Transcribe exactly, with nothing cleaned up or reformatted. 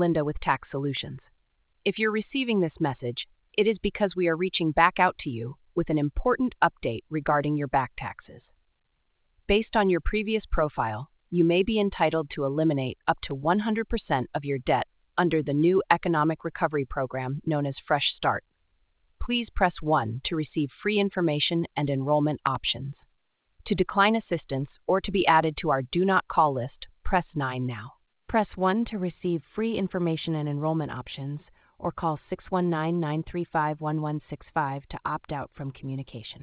Linda with Tax Solutions. If you're receiving this message, it is because we are reaching back out to you with an important update regarding your back taxes. Based on your previous profile, you may be entitled to eliminate up to one hundred percent of your debt under the new economic recovery program known as Fresh Start. Please press one to receive free information and enrollment options. To decline assistance or to be added to our Do Not Call list, press nine now. Press one to receive free information and enrollment options, or call six one nine, nine three five, one one six five to opt out from communication.